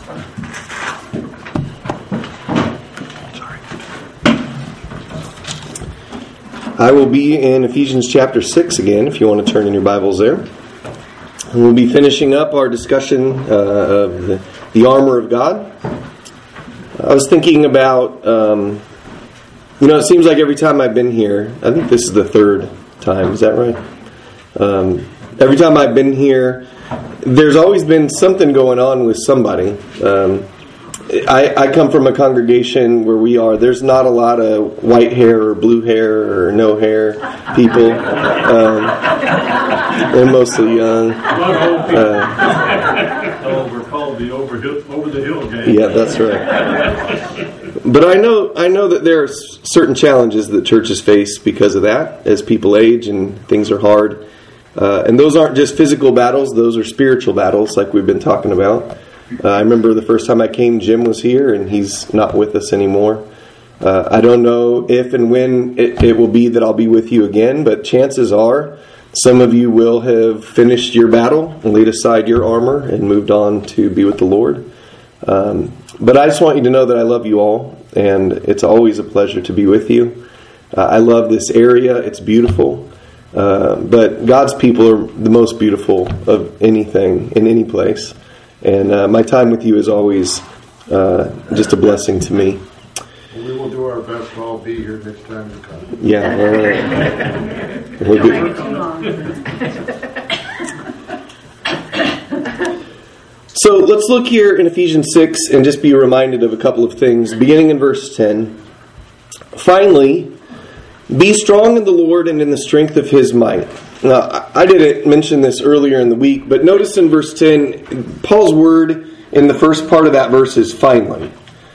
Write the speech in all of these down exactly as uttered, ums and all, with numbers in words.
I will be in Ephesians chapter six again, if you want to turn in your Bibles there. And we'll be finishing up our discussion uh, of the, the armor of God. I was thinking about, um, you know, it seems like every time I've been here, I think this is the third time, is that right? Um, every time I've been here, there's always been something going on with somebody. Um, I, I come from a congregation where we are, there's not a lot of white hair or blue hair or no hair people. Um, they're mostly young. Uh, oh, we're called the over, over the hill gang. Yeah, that's right. But I know I know that there are certain challenges that churches face because of that, as people age and things are hard. Uh, and those aren't just physical battles, those are spiritual battles like we've been talking about. Uh, I remember the first time I came, Jim was here, and he's not with us anymore. Uh, I don't know if and when it, it will be that I'll be with you again, but chances are some of you will have finished your battle and laid aside your armor and moved on to be with the Lord. Um, but I just want you to know that I love you all, and it's always a pleasure to be with you. Uh, I love this area. It's beautiful. Uh, but God's people are the most beautiful of anything in any place. And uh, my time with you is always uh, just a blessing to me. We will do our best to all be here next time you come. Yeah, all right. We'll do. So let's look here in Ephesians six and just be reminded of a couple of things. Beginning in verse ten. Finally, be strong in the Lord and in the strength of His might. Now, I didn't mention this earlier in the week, but notice in verse ten, Paul's word in the first part of that verse is finally.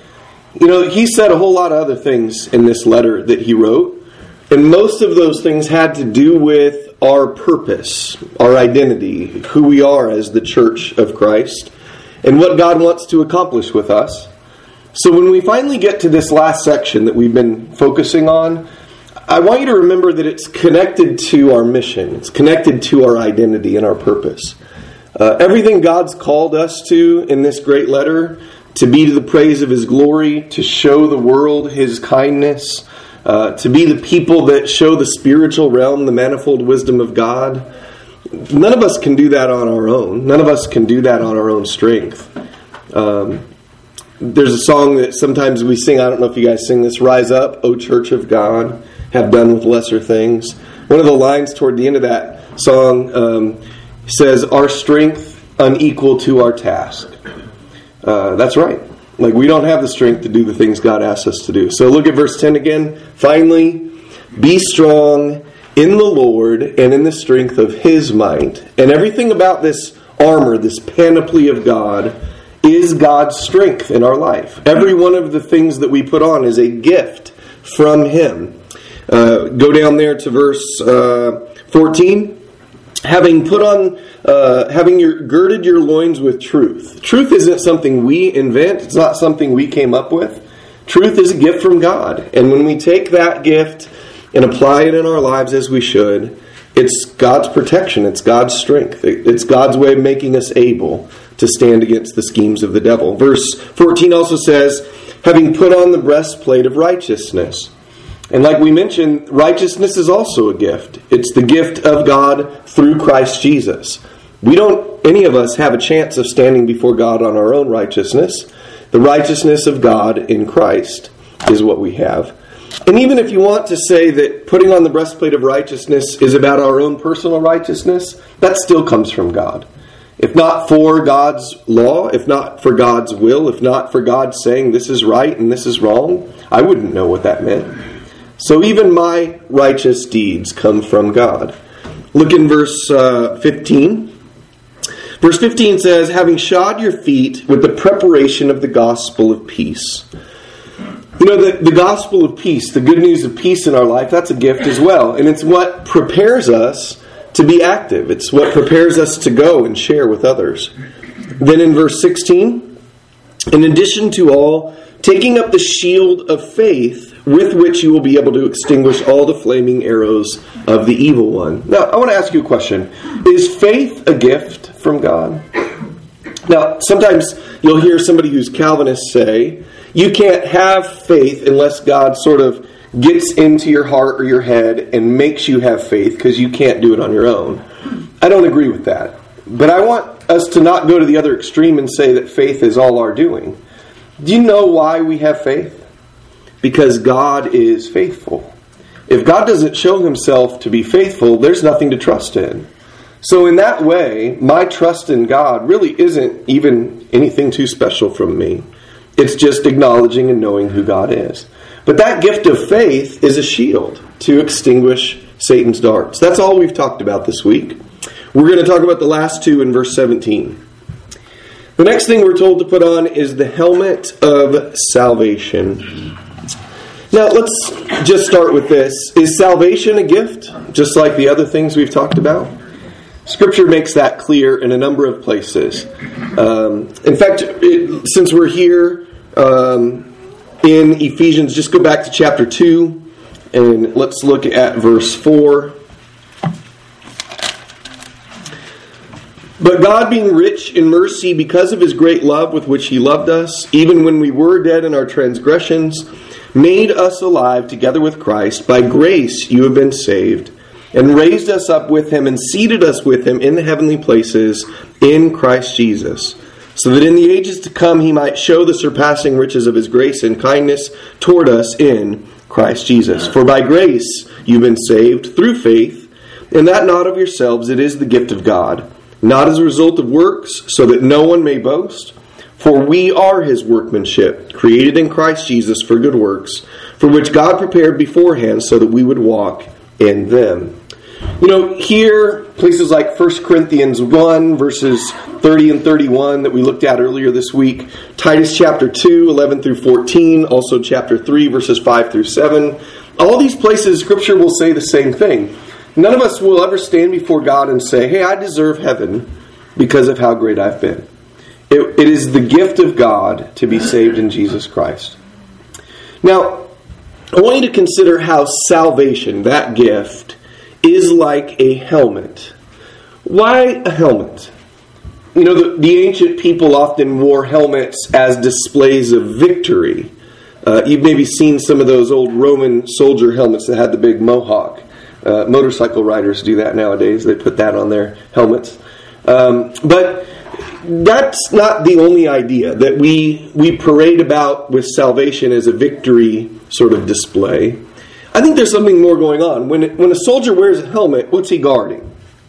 You know, he said a whole lot of other things in this letter that he wrote, and most of those things had to do with our purpose, our identity, who we are as the church of Christ, and what God wants to accomplish with us. So when we finally get to this last section that we've been focusing on, I want you to remember that it's connected to our mission. It's connected to our identity and our purpose. Uh, everything God's called us to in this great letter, to be to the praise of His glory, to show the world His kindness, uh, to be the people that show the spiritual realm, the manifold wisdom of God. None of us can do that on our own. None of us can do that on our own strength. Um, there's a song that sometimes we sing. I don't know if you guys sing this. Rise up, O Church of God, have done with lesser things. One of the lines toward the end of that song um, says, our strength unequal to our task. Uh, that's right. Like, we don't have the strength to do the things God asks us to do. So look at verse ten again. Finally, be strong in the Lord and in the strength of His might. And everything about this armor, this panoply of God, is God's strength in our life. Every one of the things that we put on is a gift from Him. Uh, go down there to verse uh, fourteen. Having put on, uh, having your, girded your loins with truth. Truth isn't something we invent. It's not something we came up with. Truth is a gift from God. And when we take that gift and apply it in our lives as we should, it's God's protection. It's God's strength. It's God's way of making us able to stand against the schemes of the devil. Verse fourteen also says, having put on the breastplate of righteousness. And like we mentioned, righteousness is also a gift. It's the gift of God through Christ Jesus. We don't, any of us, have a chance of standing before God on our own righteousness. The righteousness of God in Christ is what we have. And even if you want to say that putting on the breastplate of righteousness is about our own personal righteousness, that still comes from God. If not for God's law, if not for God's will, if not for God saying this is right and this is wrong, I wouldn't know what that meant. So even my righteous deeds come from God. Look in verse uh, fifteen. Verse fifteen says, having shod your feet with the preparation of the gospel of peace. You know, the, the gospel of peace, the good news of peace in our life, that's a gift as well. And it's what prepares us to be active. It's what prepares us to go and share with others. Then in verse sixteen, in addition to all, taking up the shield of faith, with which you will be able to extinguish all the flaming arrows of the evil one. Now, I want to ask you a question. Is faith a gift from God? Now, sometimes you'll hear somebody who's Calvinist say, you can't have faith unless God sort of gets into your heart or your head and makes you have faith because you can't do it on your own. I don't agree with that. But I want us to not go to the other extreme and say that faith is all our doing. Do you know why we have faith? Because God is faithful. If God doesn't show himself to be faithful, there's nothing to trust in. So in that way, my trust in God really isn't even anything too special from me. It's just acknowledging and knowing who God is. But that gift of faith is a shield to extinguish Satan's darts. That's all we've talked about this week. We're going to talk about the last two in verse seventeen. The next thing we're told to put on is the helmet of salvation. Now, let's just start with this. Is salvation a gift, just like the other things we've talked about? Scripture makes that clear in a number of places. Um, in fact, it, since we're here um, in Ephesians, just go back to chapter two and let's look at verse four. But God, being rich in mercy because of his great love with which he loved us, even when we were dead in our transgressions, made us alive together with Christ. By grace you have been saved, and raised us up with him and seated us with him in the heavenly places in Christ Jesus, so that in the ages to come he might show the surpassing riches of his grace and kindness toward us in Christ Jesus. For by grace you've been saved through faith, and that not of yourselves, it is the gift of God, not as a result of works, so that no one may boast. For we are his workmanship, created in Christ Jesus for good works, for which God prepared beforehand so that we would walk in them. You know, here, places like First Corinthians one, verses thirty and thirty-one that we looked at earlier this week, Titus chapter two, eleven through fourteen, also chapter three, verses five through seven. All these places, Scripture will say the same thing. None of us will ever stand before God and say, hey, I deserve heaven because of how great I've been. It, it is the gift of God to be saved in Jesus Christ. Now, I want you to consider how salvation, that gift, is like a helmet. Why a helmet? You know, the, the ancient people often wore helmets as displays of victory. Uh, you've maybe seen some of those old Roman soldier helmets that had the big mohawk. Uh, motorcycle riders do that nowadays. They put that on their helmets. Um, but that's not the only idea, that we, we parade about with salvation as a victory sort of display. I think there's something more going on. When it, when a soldier wears a helmet, what's he guarding?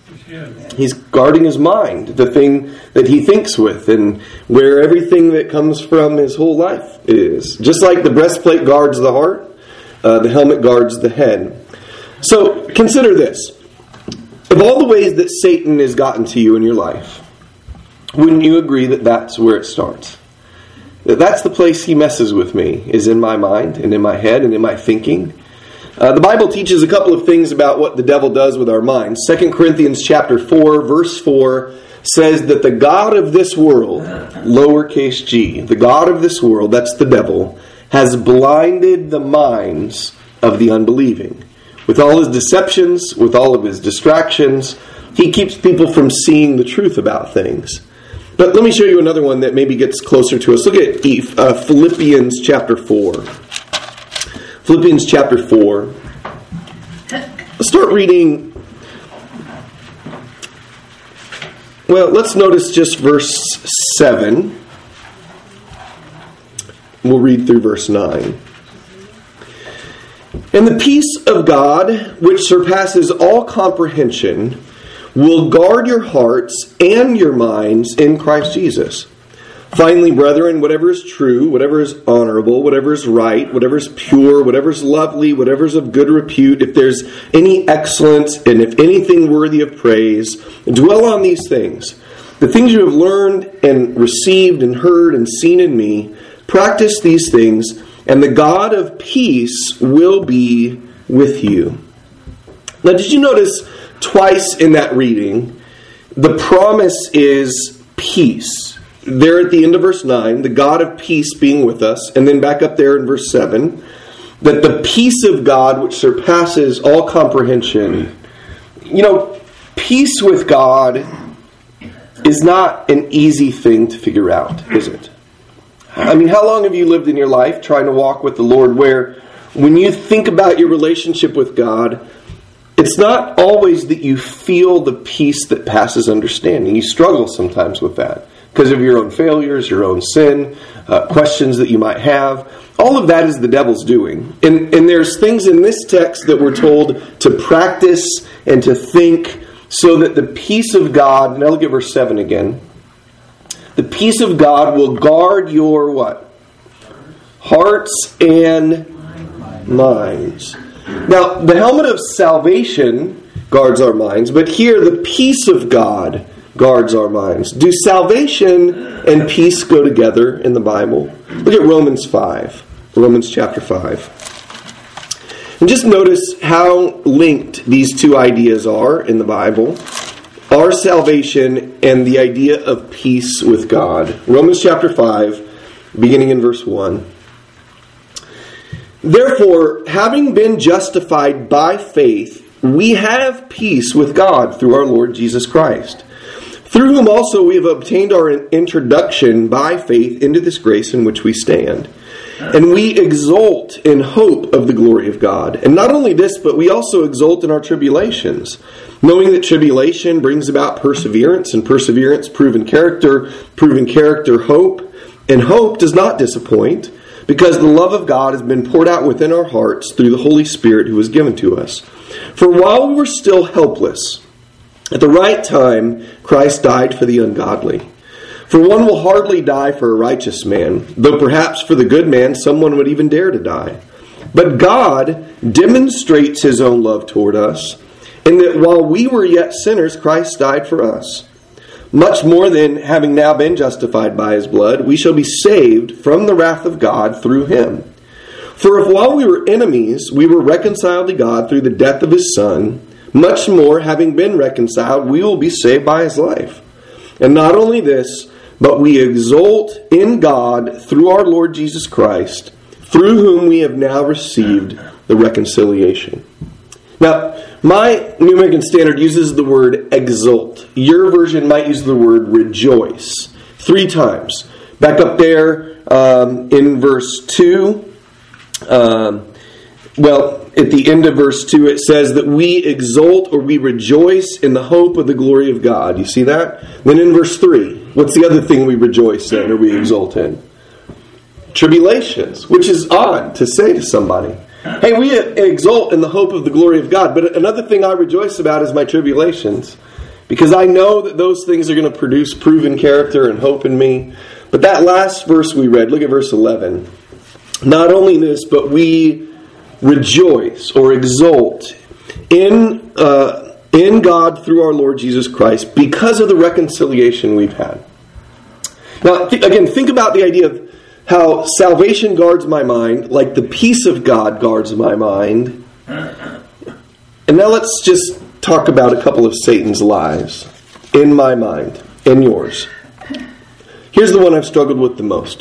He's guarding his mind, the thing that he thinks with, and where everything that comes from his whole life is. Just like the breastplate guards the heart, uh, the helmet guards the head. So consider this. Of all the ways that Satan has gotten to you in your life, wouldn't you agree that that's where it starts? That that's the place he messes with me, is in my mind and in my head and in my thinking. Uh, the Bible teaches a couple of things about what the devil does with our minds. Second Corinthians chapter four, verse four says that the God of this world, lowercase g, the God of this world, that's the devil, has blinded the minds of the unbelieving. With all his deceptions, with all of his distractions, he keeps people from seeing the truth about things. But let me show you another one that maybe gets closer to us. Look at uh, Philippians chapter four. Philippians chapter four. Let's start reading. Well, let's notice just verse seven. We'll read through verse nine. And the peace of God, which surpasses all comprehension, will guard your hearts and your minds in Christ Jesus. Finally, brethren, whatever is true, whatever is honorable, whatever is right, whatever is pure, whatever is lovely, whatever is of good repute, if there's any excellence and if anything worthy of praise, dwell on these things. The things you have learned and received and heard and seen in me, practice these things, and the God of peace will be with you. Now, did you notice twice in that reading, the promise is peace? There at the end of verse nine, the God of peace being with us, and then back up there in verse seven, that the peace of God which surpasses all comprehension. You know, peace with God is not an easy thing to figure out, is it? I mean, how long have you lived in your life trying to walk with the Lord where when you think about your relationship with God, it's not always that you feel the peace that passes understanding. You struggle sometimes with that because of your own failures, your own sin, uh, questions that you might have. All of that is the devil's doing. And, and there's things in this text that we're told to practice and to think so that the peace of God, now look at verse seven again. The peace of God will guard your what? Hearts and minds. Now, the helmet of salvation guards our minds, but here the peace of God guards our minds. Do salvation and peace go together in the Bible? Look at Romans five. Romans chapter five. And just notice how linked these two ideas are in the Bible. Our salvation and the idea of peace with God. Romans chapter five, beginning in verse one. Therefore, having been justified by faith, we have peace with God through our Lord Jesus Christ, through whom also we have obtained our introduction by faith into this grace in which we stand. And we exult in hope of the glory of God. And not only this, but we also exult in our tribulations, knowing that tribulation brings about perseverance, and perseverance, proven character, proven character, hope. And hope does not disappoint, because the love of God has been poured out within our hearts through the Holy Spirit who was given to us. For while we were still helpless, at the right time, Christ died for the ungodly. For one will hardly die for a righteous man, though perhaps for the good man someone would even dare to die. But God demonstrates His own love toward us, in that while we were yet sinners, Christ died for us. Much more than, having now been justified by His blood, we shall be saved from the wrath of God through Him. For if while we were enemies, we were reconciled to God through the death of His Son, much more, having been reconciled, we will be saved by His life. And not only this, but we exult in God through our Lord Jesus Christ, through whom we have now received the reconciliation. Now, my New American Standard uses the word exult. Your version might use the word rejoice. Three times. Back up there um, in verse two. Um, well, at the end of verse two, it says that we exult or we rejoice in the hope of the glory of God. You see that? Then in verse three, what's the other thing we rejoice in or we exult in? Tribulations, which is odd to say to somebody. Hey, we exult in the hope of the glory of God. But another thing I rejoice about is my tribulations, because I know that those things are going to produce proven character and hope in me. But that last verse we read, look at verse eleven. Not only this, but we rejoice or exult in uh, in God through our Lord Jesus Christ because of the reconciliation we've had. Now, th- again, think about the idea of how salvation guards my mind, like the peace of God guards my mind. And now let's just talk about a couple of Satan's lies in my mind, in yours. Here's the one I've struggled with the most.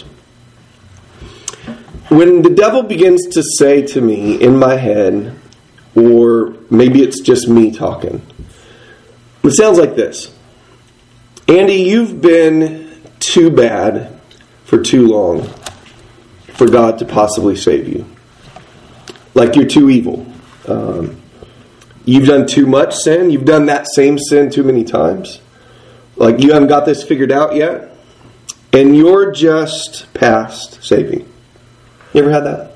When the devil begins to say to me in my head, or maybe it's just me talking, it sounds like this. Andy, you've been too bad for too long for God to possibly save you. Like you're too evil. Um, you've done too much sin. You've done that same sin too many times. Like you haven't got this figured out yet. And you're just past saving. You ever had that?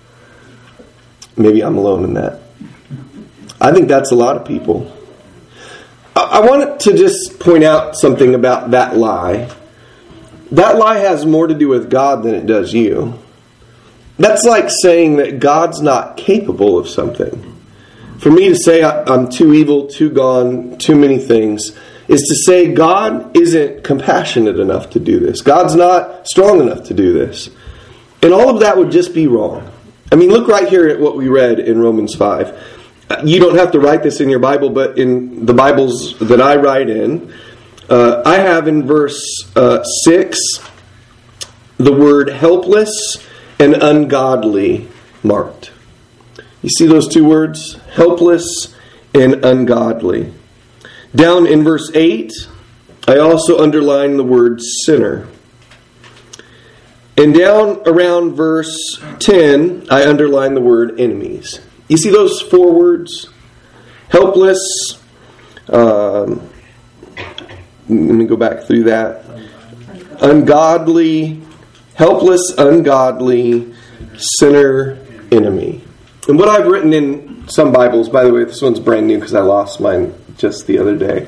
Maybe I'm alone in that. I think that's a lot of people. I, I want to just point out something about that lie. That lie has more to do with God than it does you. That's like saying that God's not capable of something. For me to say I'm too evil, too gone, too many things, is to say God isn't compassionate enough to do this. God's not strong enough to do this. And all of that would just be wrong. I mean, look right here at what we read in Romans five. You don't have to write this in your Bible, but in the Bibles that I write in, uh, I have in verse uh, six the word helpless and ungodly marked. You see those two words? Helpless and ungodly. Down in verse eight, I also underline the word sinner. And down around verse ten, I underline the word enemies. You see those four words? Helpless. Um, let me go back through that. Ungodly. Helpless, ungodly, sinner, enemy. And what I've written in some Bibles, by the way, this one's brand new because I lost mine just the other day.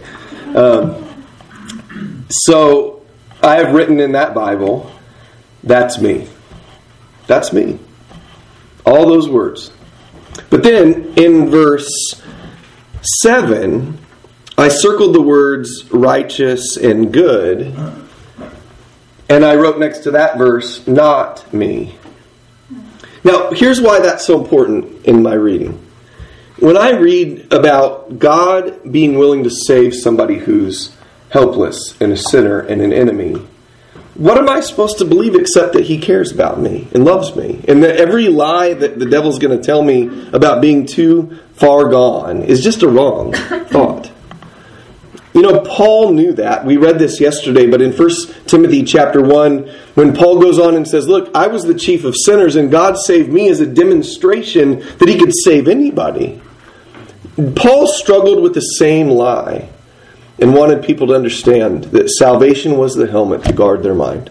Um, so I have written in that Bible, that's me. That's me. All those words. But then in verse seven, I circled the words righteous and good. And I wrote next to that verse, not me. Now, here's why that's so important in my reading. When I read about God being willing to save somebody who's helpless and a sinner and an enemy, what am I supposed to believe except that He cares about me and loves me? And that every lie that the devil's going to tell me about being too far gone is just a wrong thought. You know, Paul knew that. We read this yesterday, but in First Timothy chapter one, when Paul goes on and says, look, I was the chief of sinners and God saved me as a demonstration that He could save anybody. Paul struggled with the same lie and wanted people to understand that salvation was the helmet to guard their mind.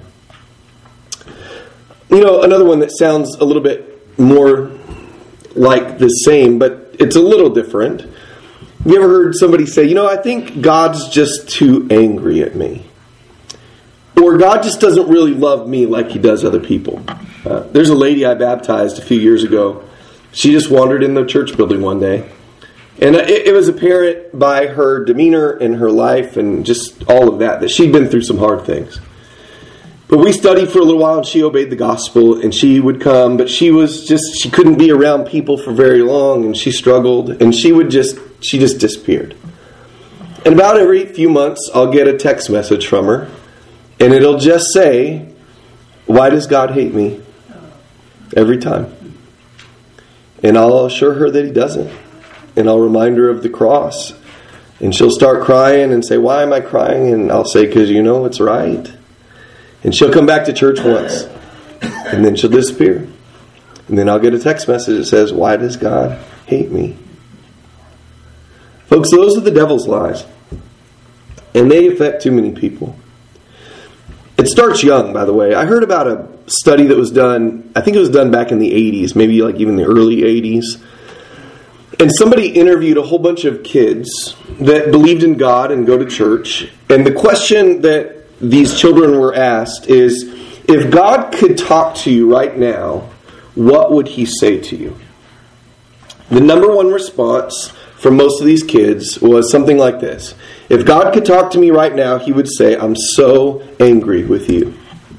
You know, another one that sounds a little bit more like the same, but it's a little different. Have you ever heard somebody say, you know, I think God's just too angry at me? Or God just doesn't really love me like He does other people. Uh, there's a lady I baptized a few years ago. She just wandered in the church building one day. And it, it was apparent by her demeanor and her life and just all of that, that she'd been through some hard things. But we studied for a little while and she obeyed the gospel and she would come, but she was just, she couldn't be around people for very long and she struggled and she would just, she just disappeared. And about every few months I'll get a text message from her and it'll just say, why does God hate me? Every time. And I'll assure her that He doesn't. And I'll remind her of the cross. And she'll start crying and say, why am I crying? And I'll say, because you know it's right. And she'll come back to church once. And then she'll disappear. And then I'll get a text message that says, why does God hate me? Folks, those are the devil's lies. And they affect too many people. It starts young, by the way. I heard about a study that was done, I think it was done back in the eighties, maybe like even the early eighties. And somebody interviewed a whole bunch of kids that believed in God and go to church. And the question that these children were asked is, if God could talk to you right now, what would He say to you? The number one response from most of these kids was something like this. If God could talk to me right now, He would say, I'm so angry with you.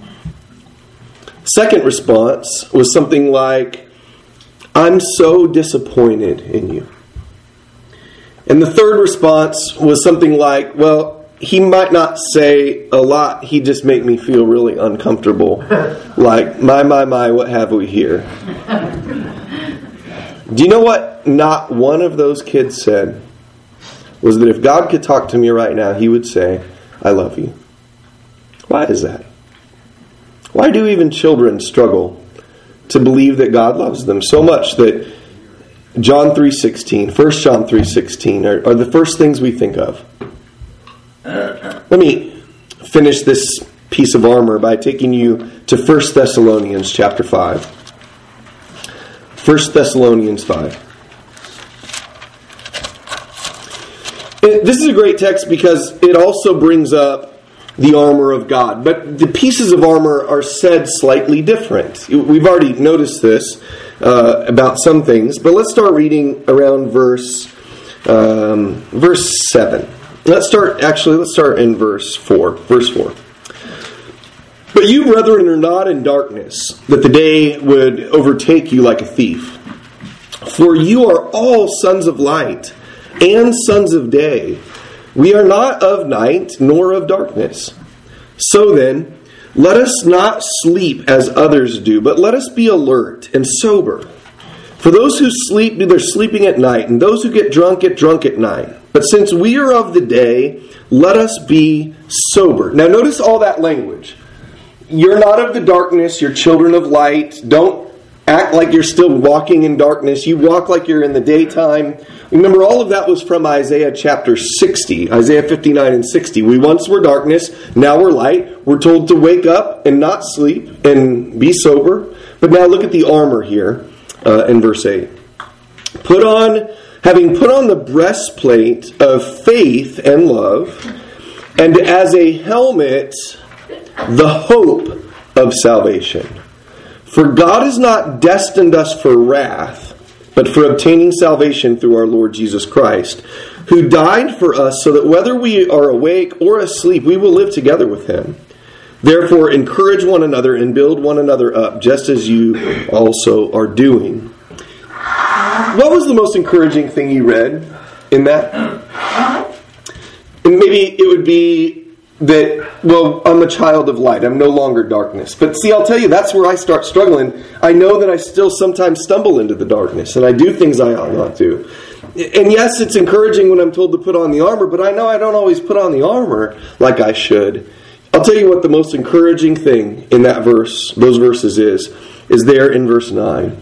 Second response was something like, I'm so disappointed in you. And the third response was something like, well, He might not say a lot, He just make me feel really uncomfortable. Like, my, my, my, what have we here? Do you know what not one of those kids said? Was that if God could talk to me right now, He would say, I love you. Why is that? Why do even children struggle to believe that God loves them so much that John three sixteen, First John three sixteen are, are the first things we think of? Let me finish this piece of armor by taking you to First Thessalonians chapter five. First Thessalonians five. This is a great text because it also brings up the armor of God. But the pieces of armor are said slightly different. We've already noticed this uh, about some things. But let's start reading around verse um, verse seven. Let's start, actually, let's start in verse four. Verse four. But you, brethren, are not in darkness, that the day would overtake you like a thief. For you are all sons of light and sons of day. We are not of night nor of darkness. So then, let us not sleep as others do, but let us be alert and sober. For those who sleep do their sleeping at night, and those who get drunk get drunk at night. But since we are of the day, let us be sober. Now notice all that language. You're not of the darkness, you're children of light. Don't act like you're still walking in darkness. You walk like you're in the daytime. Remember, all of that was from Isaiah chapter sixty, Isaiah fifty-nine and sixty. We once were darkness, now we're light. We're told to wake up and not sleep and be sober. But now look at the armor here uh, in verse eight. Put on, having put on the breastplate of faith and love, and as a helmet, the hope of salvation. For God has not destined us for wrath, but for obtaining salvation through our Lord Jesus Christ, who died for us so that whether we are awake or asleep, we will live together with him. Therefore, encourage one another and build one another up, just as you also are doing. What was the most encouraging thing you read in that? And maybe it would be that, well, I'm a child of light. I'm no longer darkness. But see, I'll tell you, that's where I start struggling. I know that I still sometimes stumble into the darkness, and I do things I ought not to. And yes, it's encouraging when I'm told to put on the armor, but I know I don't always put on the armor like I should. I'll tell you what the most encouraging thing in that verse, those verses is, is there in verse nine.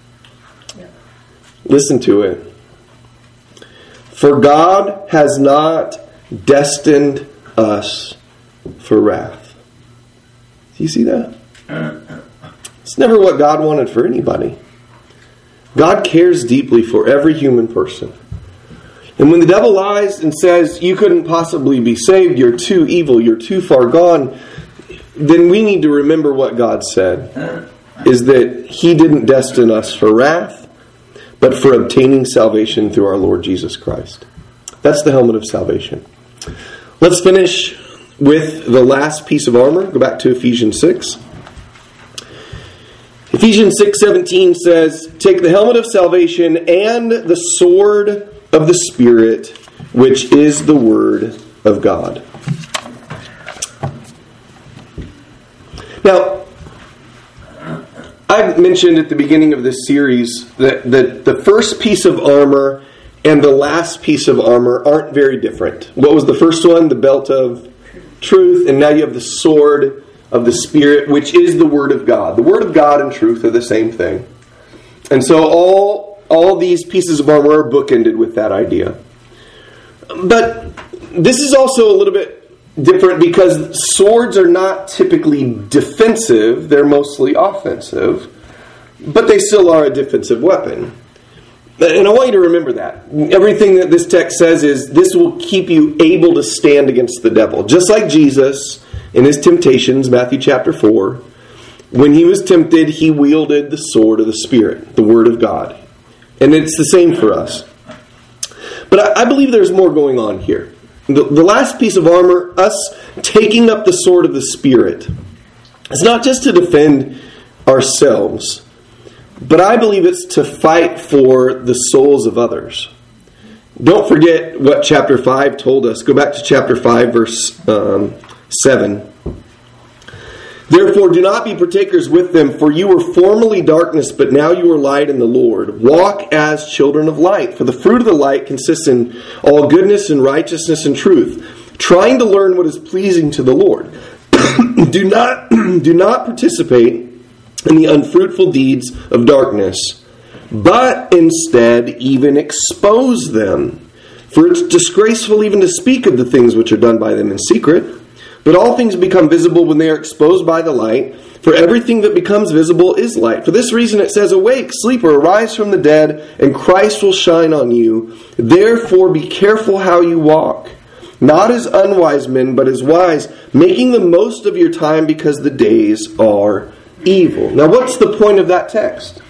Listen to it. For God has not destined us for wrath. Do you see that? It's never what God wanted for anybody. God cares deeply for every human person. And when the devil lies and says, you couldn't possibly be saved, you're too evil, you're too far gone, then we need to remember what God said, is that he didn't destine us for wrath, but for obtaining salvation through our Lord Jesus Christ. That's the helmet of salvation. Let's finish with the last piece of armor. Go back to Ephesians six. Ephesians six seventeen says, take the helmet of salvation and the sword of the Spirit, which is the Word of God. Now, I've mentioned at the beginning of this series that, that the first piece of armor and the last piece of armor aren't very different. What was the first one? The belt of truth. And now you have the sword of the Spirit, which is the Word of God. The Word of God and truth are the same thing. And so all, all these pieces of armor are bookended with that idea. But this is also a little bit different because swords are not typically defensive. They're mostly offensive. But they still are a defensive weapon. And I want you to remember that. Everything that this text says is this will keep you able to stand against the devil. Just like Jesus in his temptations, Matthew chapter four, when he was tempted, he wielded the sword of the Spirit, the Word of God. And it's the same for us. But I, I believe there's more going on here. The, the last piece of armor, us taking up the sword of the Spirit, it's not just to defend ourselves, but I believe it's to fight for the souls of others. Don't forget what chapter five told us. Go back to chapter five, verse um, seven. Therefore, do not be partakers with them, for you were formerly darkness, but now you are light in the Lord. Walk as children of light, for the fruit of the light consists in all goodness and righteousness and truth, trying to learn what is pleasing to the Lord. do not, do not participate in the unfruitful deeds of darkness, but instead even expose them. For it's disgraceful even to speak of the things which are done by them in secret. But all things become visible when they are exposed by the light. For everything that becomes visible is light. For this reason it says, awake, sleeper, arise from the dead, and Christ will shine on you. Therefore be careful how you walk, not as unwise men, but as wise, making the most of your time because the days are evil. Now what's the point of that text?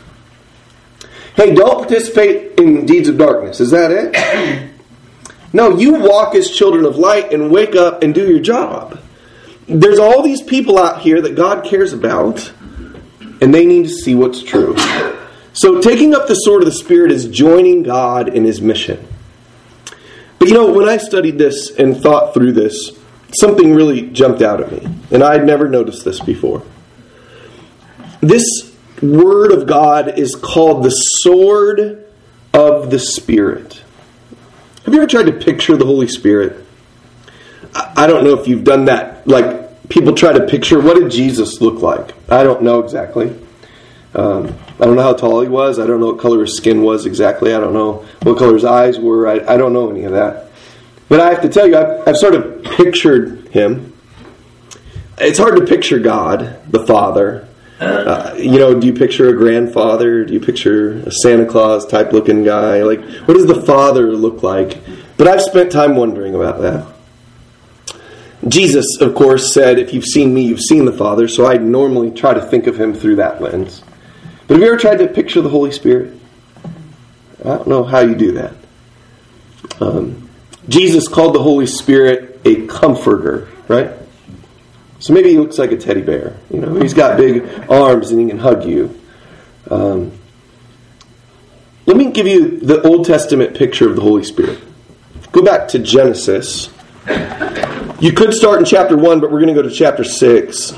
Hey, don't participate in deeds of darkness. Is that it? No, you walk as children of light and wake up and do your job. There's all these people out here that God cares about, and they need to see what's true. So taking up the sword of the Spirit is joining God in His mission. But you know, when I studied this and thought through this, something really jumped out at me. And I had never noticed this before. This Word of God is called the sword of the Spirit. Have you ever tried to picture the Holy Spirit? I don't know if you've done that. Like, people try to picture, what did Jesus look like? I don't know exactly. Um, I don't know how tall he was. I don't know what color his skin was exactly. I don't know what color his eyes were. I, I don't know any of that. But I have to tell you, I've, I've sort of pictured him. It's hard to picture God, the Father. Uh, you know, do you picture a grandfather? Do you picture a Santa Claus type looking guy? Like, what does the Father look like? But I've spent time wondering about that. Jesus, of course, said, if you've seen me, you've seen the Father. So I normally try to think of him through that lens. But have you ever tried to picture the Holy Spirit? I don't know how you do that. Um, Jesus called the Holy Spirit a comforter, right? So maybe he looks like a teddy bear. You know, he's got big arms and he can hug you. Um, let me give you the Old Testament picture of the Holy Spirit. Go back to Genesis. You could start in chapter one, but we're going to go to chapter six.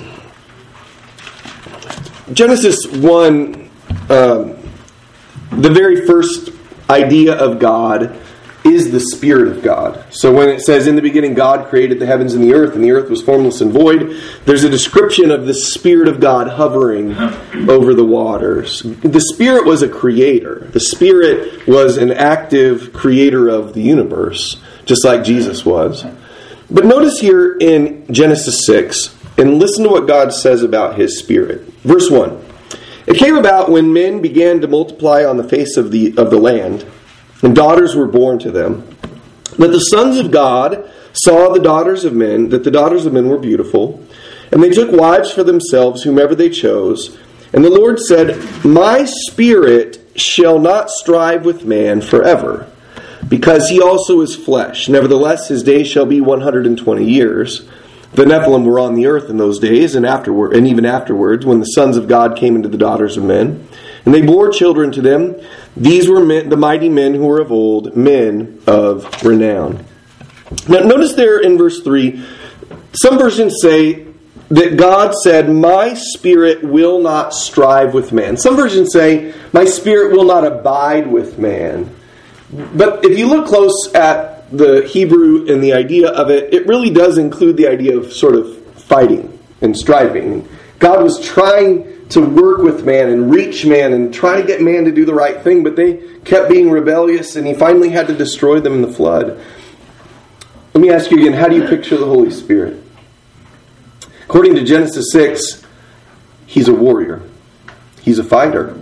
Genesis one, um, the very first idea of God is the Spirit of God. So when it says, in the beginning God created the heavens and the earth, and the earth was formless and void, there's a description of the Spirit of God hovering over the waters. The Spirit was a creator. The Spirit was an active creator of the universe, just like Jesus was. But notice here in Genesis six, and listen to what God says about His Spirit. Verse one. It came about when men began to multiply on the face of the of the land, and daughters were born to them, that the sons of God saw the daughters of men, that the daughters of men were beautiful, and they took wives for themselves, whomever they chose. And the Lord said, my spirit shall not strive with man forever, because he also is flesh. Nevertheless, his days shall be one hundred twenty years. The Nephilim were on the earth in those days, and afterward, and even afterwards, when the sons of God came into the daughters of men, and they bore children to them. These were men, the mighty men who were of old, men of renown. Now, notice there in verse three, some versions say that God said, my spirit will not strive with man. Some versions say, my spirit will not abide with man. But if you look close at the Hebrew and the idea of it, it really does include the idea of sort of fighting and striving. God was trying to work with man and reach man and try to get man to do the right thing, but they kept being rebellious, and he finally had to destroy them in the flood. Let me ask you again, how do you picture the Holy Spirit? According to Genesis six, he's a warrior. He's a fighter.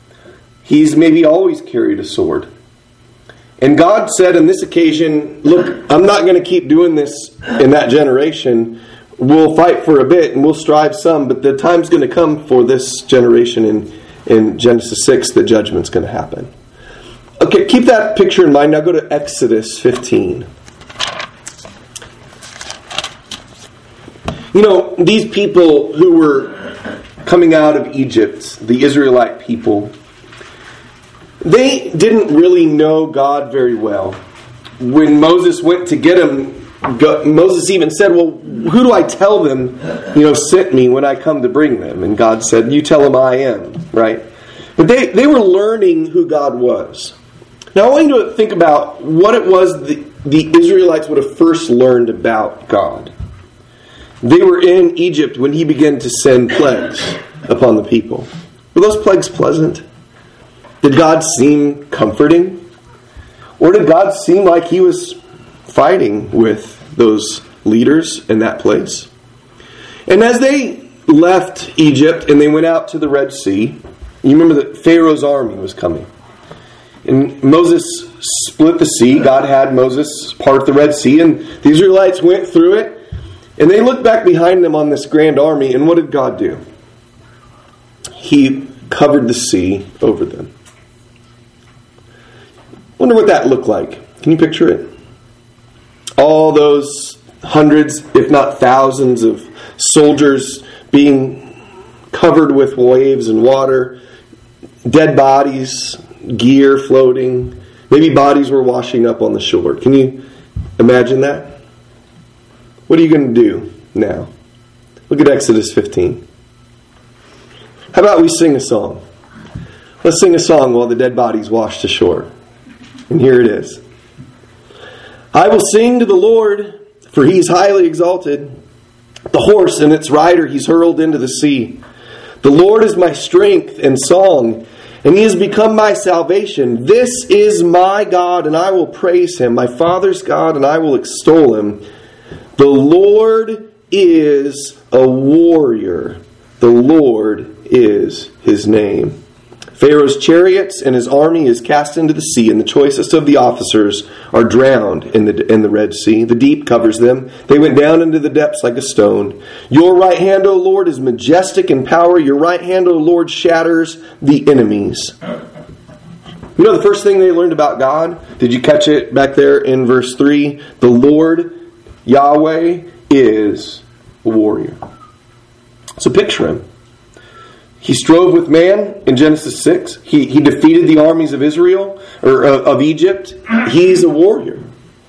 He's maybe always carried a sword. And God said on this occasion, look, I'm not going to keep doing this in that generation. We'll fight for a bit and we'll strive some, but the time's going to come for this generation in, in Genesis six that judgment's going to happen. Okay, keep that picture in mind. Now go to Exodus fifteen. You know, these people who were coming out of Egypt, the Israelite people, they didn't really know God very well. When Moses went to get him, Moses even said, well, who do I tell them, you know, sent me when I come to bring them? And God said, you tell them I am, right? But they, they were learning who God was. Now I want you to think about what it was the, the Israelites would have first learned about God. They were in Egypt when he began to send plagues upon the people. Were those plagues pleasant? Did God seem comforting? Or did God seem like he was fighting with those leaders in that place? And as they left Egypt and they went out to the Red Sea, you remember that Pharaoh's army was coming. And Moses split the sea. God had Moses part the Red Sea, and the Israelites went through it. And they looked back behind them on this grand army, and what did God do? He covered the sea over them. I wonder what that looked like. Can you picture it? All those hundreds, if not thousands, of soldiers being covered with waves and water, dead bodies, gear floating, maybe bodies were washing up on the shore. Can you imagine that? What are you going to do now? Look at Exodus fifteen. How about we sing a song? Let's sing a song while the dead bodies wash ashore. And here it is. I will sing to the Lord, for he is highly exalted. The horse and its rider he's hurled into the sea. The Lord is my strength and song, and he has become my salvation. This is my God, and I will praise him, my Father's God, and I will extol him. The Lord is a warrior. The Lord is his name. Pharaoh's chariots and his army is cast into the sea, and the choicest of the officers are drowned in the in the Red Sea. The deep covers them. They went down into the depths like a stone. Your right hand, O Lord, is majestic in power. Your right hand, O Lord, shatters the enemies. You know the first thing they learned about God? Did you catch it back there in verse three? The Lord, Yahweh, is a warrior. So picture him. He strove with man in Genesis six. He, he defeated the armies of Israel, or uh, of Egypt. He's a warrior.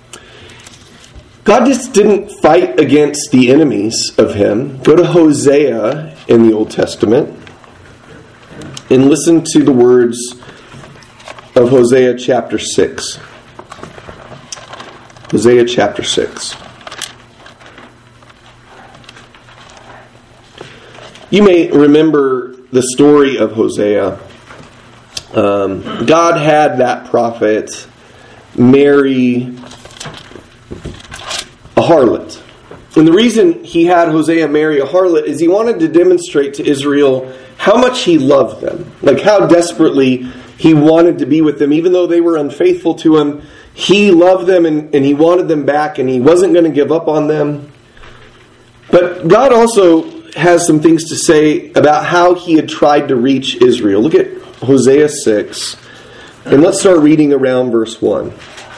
God just didn't fight against the enemies of him. Go to Hosea in the Old Testament and listen to the words of Hosea chapter six. Hosea chapter six. You may remember the story of Hosea. Um, God had that prophet marry a harlot. And the reason he had Hosea marry a harlot is he wanted to demonstrate to Israel how much he loved them. Like how desperately he wanted to be with them. Even though they were unfaithful to him, he loved them and, and he wanted them back and he wasn't going to give up on them. But God also has some things to say about how he had tried to reach Israel. Look at Hosea six, and let's start reading around verse one.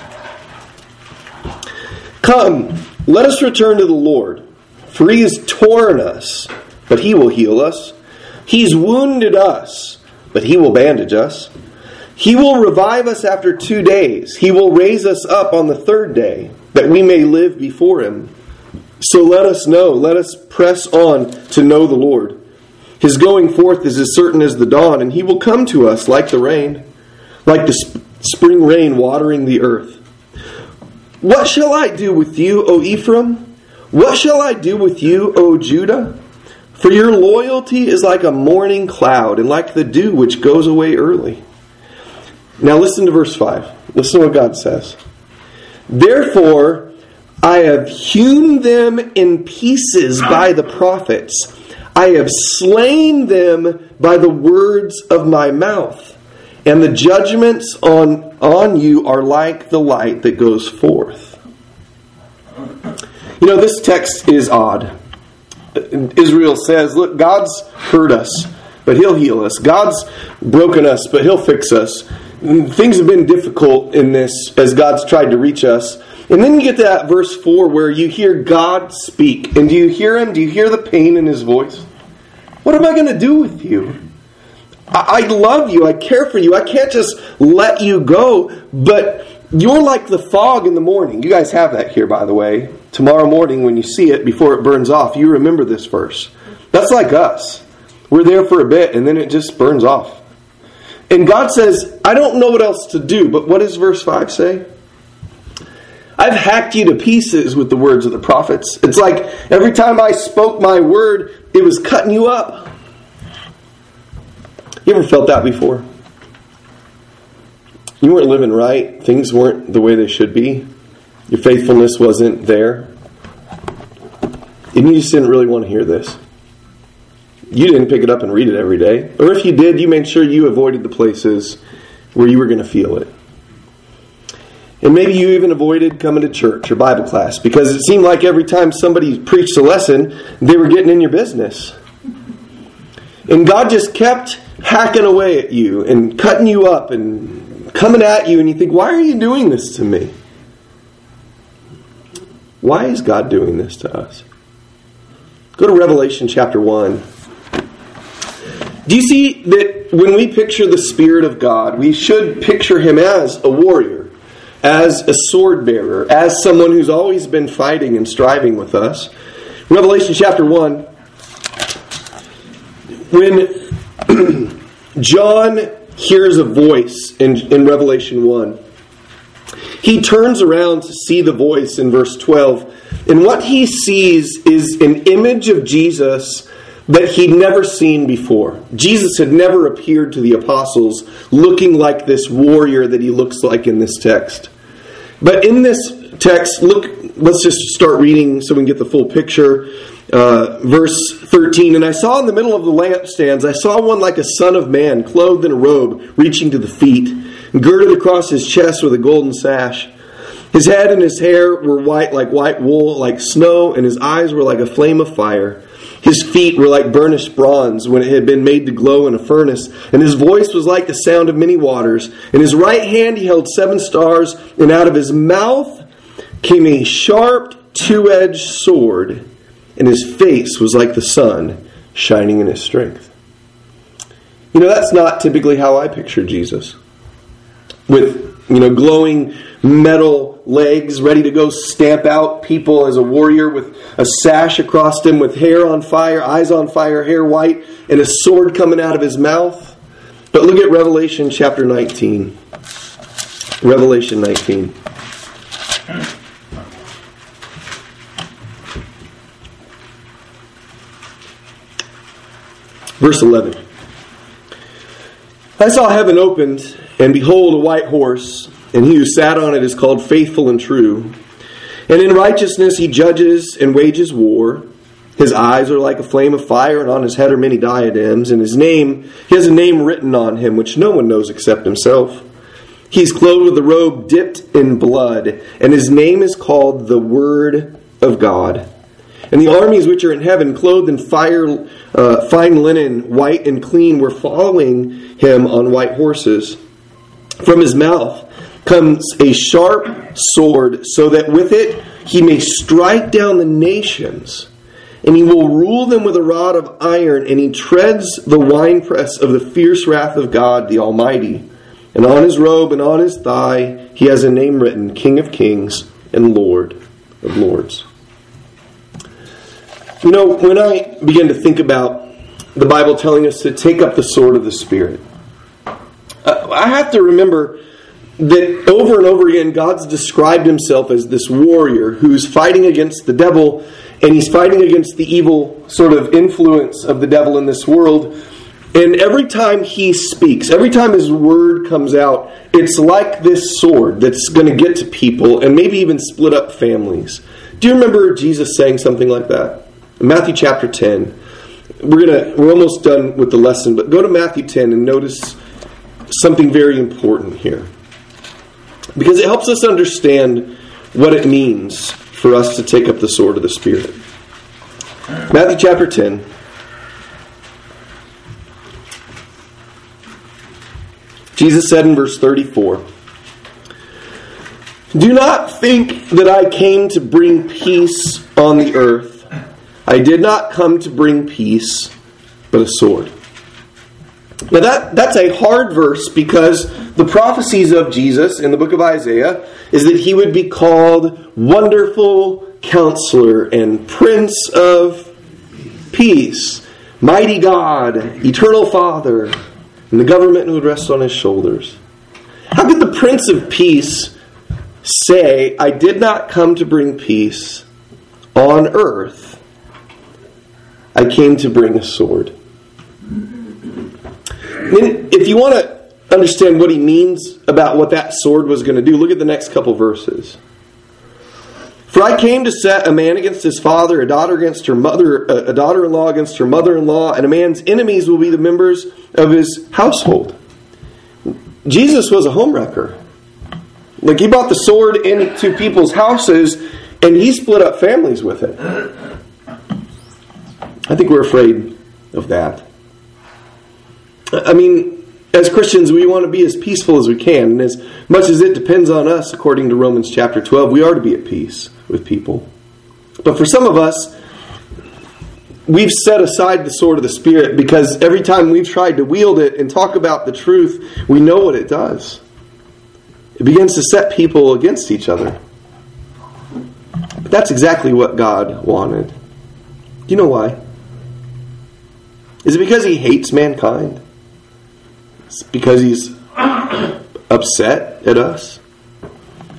Come, let us return to the Lord, for he has torn us, but he will heal us. He's wounded us, but he will bandage us. He will revive us after two days. He will raise us up on the third day, that we may live before him. So let us know, let us press on to know the Lord. His going forth is as certain as the dawn, and he will come to us like the rain, like the sp- spring rain watering the earth. What shall I do with you, O Ephraim? What shall I do with you, O Judah? For your loyalty is like a morning cloud, and like the dew which goes away early. Now listen to verse five. Listen to what God says. Therefore, I have hewn them in pieces by the prophets. I have slain them by the words of my mouth. And the judgments on, on you are like the light that goes forth. You know, this text is odd. Israel says, look, God's hurt us, but he'll heal us. God's broken us, but he'll fix us. Things have been difficult in this as God's tried to reach us. And then you get to that verse four where you hear God speak. And do you hear him? Do you hear the pain in his voice? What am I going to do with you? I, I love you. I care for you. I can't just let you go. But you're like the fog in the morning. You guys have that here, by the way. Tomorrow morning when you see it before it burns off, you remember this verse. That's like us. We're there for a bit and then it just burns off. And God says, I don't know what else to do. But what does verse five say? I've hacked you to pieces with the words of the prophets. It's like every time I spoke my word, it was cutting you up. You ever felt that before? You weren't living right. Things weren't the way they should be. Your faithfulness wasn't there. And you just didn't really want to hear this. You didn't pick it up and read it every day. Or if you did, you made sure you avoided the places where you were going to feel it. And maybe you even avoided coming to church or Bible class because it seemed like every time somebody preached a lesson, they were getting in your business. And God just kept hacking away at you and cutting you up and coming at you. And you think, why are you doing this to me? Why is God doing this to us? Go to Revelation chapter one. Do you see that when we picture the Spirit of God, we should picture him as a warrior, as a sword bearer, as someone who's always been fighting and striving with us. Revelation chapter one, when John hears a voice in, in Revelation one, He turns around to see the voice in verse twelve. And what he sees is an image of Jesus that he'd never seen before. Jesus had never appeared to the apostles looking like this warrior that he looks like in this text. But in this text, look, let's just start reading so we can get the full picture. Uh, verse thirteen, and I saw in the middle of the lampstands, I saw one like a son of man, clothed in a robe, reaching to the feet, and girded across his chest with a golden sash. His head and his hair were white like white wool, like snow, and his eyes were like a flame of fire. His feet were like burnished bronze when it had been made to glow in a furnace, and his voice was like the sound of many waters. In his right hand he held seven stars, and out of his mouth came a sharp two-edged sword, and his face was like the sun shining in his strength. You know, that's not typically how I picture Jesus. With, you know, glowing metal legs, ready to go stamp out people as a warrior, with a sash across him, with hair on fire, eyes on fire, hair white, and a sword coming out of his mouth. But look at Revelation chapter nineteen. Revelation nineteen. Verse eleven. I saw heaven opened, and behold, a white horse, and he who sat on it is called Faithful and True. And in righteousness he judges and wages war. His eyes are like a flame of fire, and on his head are many diadems. And his name, he has a name written on him, which no one knows except himself. He is clothed with a robe dipped in blood, and his name is called the Word of God. And the armies which are in heaven, clothed in fire, uh, fine linen, white and clean, were following him on white horses. From his mouth comes a sharp sword, so that with it he may strike down the nations. And he will rule them with a rod of iron, and he treads the winepress of the fierce wrath of God the Almighty. And on his robe and on his thigh he has a name written, King of Kings and Lord of Lords. You know, when I begin to think about the Bible telling us to take up the sword of the Spirit, uh, I have to remember that over and over again, God's described himself as this warrior who's fighting against the devil, and he's fighting against the evil sort of influence of the devil in this world. And every time he speaks, every time his word comes out, it's like this sword that's going to get to people and maybe even split up families. Do you remember Jesus saying something like that? In Matthew chapter ten. We're gonna we're almost done with the lesson, but go to Matthew ten and notice something very important here. Because it helps us understand what it means for us to take up the sword of the Spirit. Matthew chapter ten. Jesus said in verse thirty-four, "Do not think that I came to bring peace on the earth. I did not come to bring peace, but a sword." Now that, that's a hard verse, because the prophecies of Jesus in the book of Isaiah is that he would be called Wonderful Counselor and Prince of Peace, Mighty God, Eternal Father, and the government would rest on his shoulders. How could the Prince of Peace say, "I did not come to bring peace on earth. I came to bring a sword"? And if you want to understand what he means about what that sword was going to do, look at the next couple verses. "For I came to set a man against his father, a daughter against her mother, a daughter-in-law against her mother-in-law, and a man's enemies will be the members of his household." Jesus was a homewrecker. Like, he brought the sword into people's houses, and he split up families with it. I think we're afraid of that. I mean, as Christians, we want to be as peaceful as we can. And as much as it depends on us, according to Romans chapter twelve, we are to be at peace with people. But for some of us, we've set aside the sword of the Spirit, because every time we've tried to wield it and talk about the truth, we know what it does. It begins to set people against each other. But that's exactly what God wanted. Do you know why? Is it because he hates mankind? Is it because he's upset at us?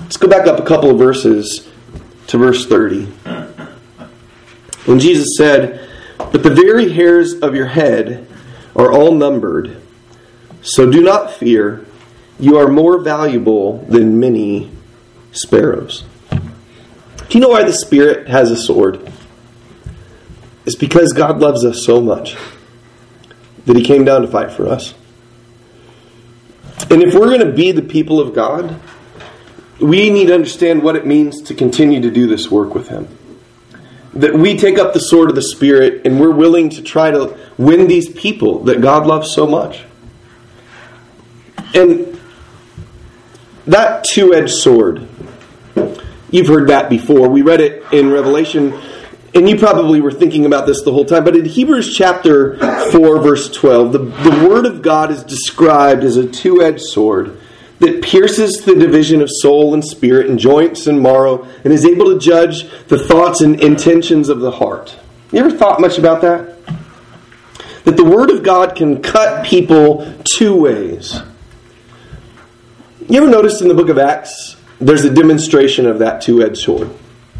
Let's go back up a couple of verses to verse thirty. When Jesus said, "But the very hairs of your head are all numbered, so do not fear. You are more valuable than many sparrows." Do you know why the Spirit has a sword? It's because God loves us so much that He came down to fight for us. And if we're going to be the people of God, we need to understand what it means to continue to do this work with Him. That we take up the sword of the Spirit and we're willing to try to win these people that God loves so much. And that two-edged sword, you've heard that before. We read it in Revelation, and you probably were thinking about this the whole time. But in Hebrews chapter four, verse twelve, the, the Word of God is described as a two-edged sword that pierces the division of soul and spirit and joints and marrow and is able to judge the thoughts and intentions of the heart. You ever thought much about that? That the Word of God can cut people two ways. You ever noticed in the book of Acts, there's a demonstration of that two-edged sword?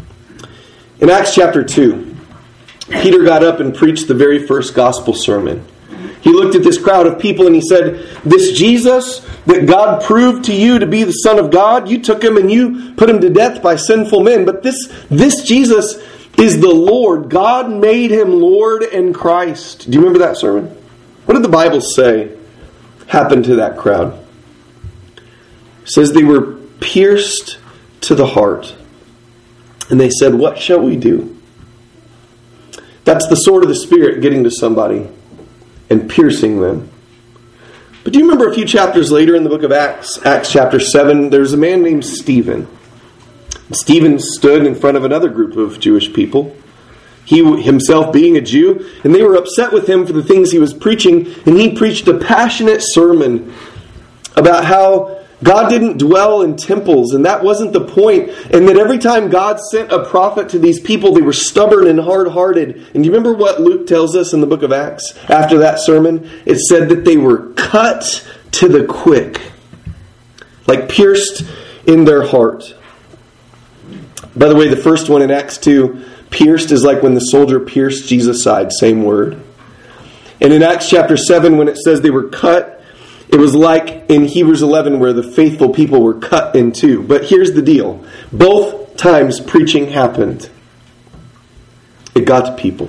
In Acts chapter two, Peter got up and preached the very first gospel sermon. He looked at this crowd of people and he said, "This Jesus that God proved to you to be the Son of God, you took him and you put him to death by sinful men. But this, this Jesus is the Lord. God made him Lord and Christ." Do you remember that sermon? What did the Bible say happened to that crowd? It says they were pierced to the heart. And they said, "What shall we do?" That's the sword of the Spirit getting to somebody and piercing them. But do you remember a few chapters later in the book of Acts, Acts chapter seven, there's a man named Stephen. Stephen stood in front of another group of Jewish people, he himself being a Jew, and they were upset with him for the things he was preaching, and he preached a passionate sermon about how God didn't dwell in temples, and that wasn't the point, and that every time God sent a prophet to these people, they were stubborn and hard-hearted. And do you remember what Luke tells us in the book of Acts after that sermon? It said that they were cut to the quick, like pierced in their heart. By the way, the first one in Acts two, pierced, is like when the soldier pierced Jesus' side, same word. And in Acts chapter seven, when it says they were cut, it was like in Hebrews eleven where the faithful people were cut in two. But here's the deal. Both times preaching happened, it got to people.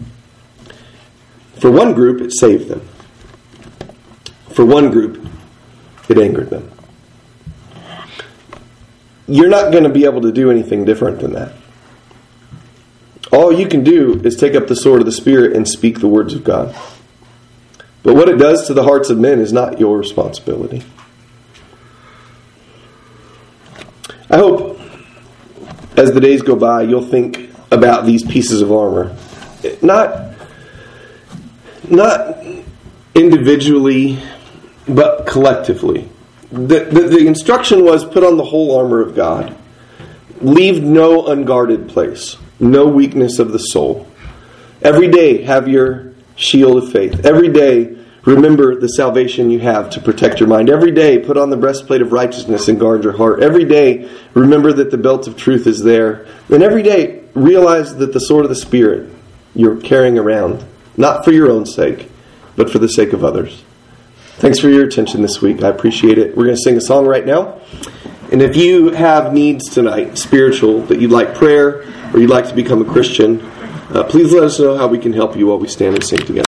For one group, it saved them. For one group, it angered them. You're not going to be able to do anything different than that. All you can do is take up the sword of the Spirit and speak the words of God. But what it does to the hearts of men is not your responsibility. I hope as the days go by, you'll think about these pieces of armor. Not, not individually, but collectively. The, the, the instruction was put on the whole armor of God. Leave no unguarded place. No weakness of the soul. Every day have your shield of faith. Every day remember the salvation you have to protect your mind. Every day put on the breastplate of righteousness and guard your heart. Every day remember that the belt of truth is there. And every day realize that the sword of the Spirit you're carrying around, not for your own sake, but for the sake of others. Thanks for your attention this week. I appreciate it. We're going to sing a song right now. And if you have needs tonight, spiritual, that you'd like prayer or you'd like to become a Christian, uh, please let us know how we can help you while we stand and sing together.